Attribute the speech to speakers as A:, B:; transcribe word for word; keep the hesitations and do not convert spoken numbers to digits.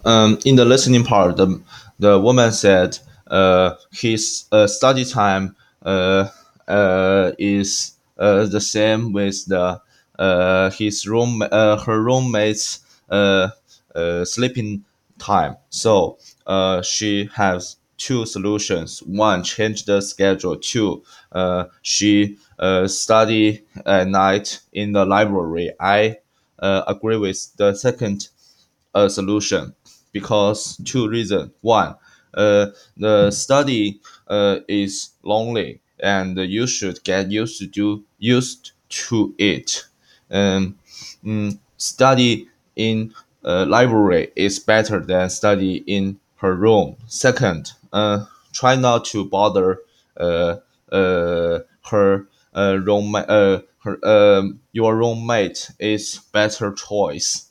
A: Um, in the listening part, the, the woman said uh, his uh, study time uh, uh, is uh, the same with the uh, his room uh, her roommates uh, uh, sleeping time. So uh, she has two solutions. One, change the schedule. Two, uh, she uh, study at night in the library. I uh, agree with the second a solution because two reasons. One, uh, the study uh, is lonely and you should get used to do used to it. Um, mm, Study in a library is better than study in her room. Second, uh, try not to bother uh, uh, her uh, roommate. Uh, her um, your roommate is better choice.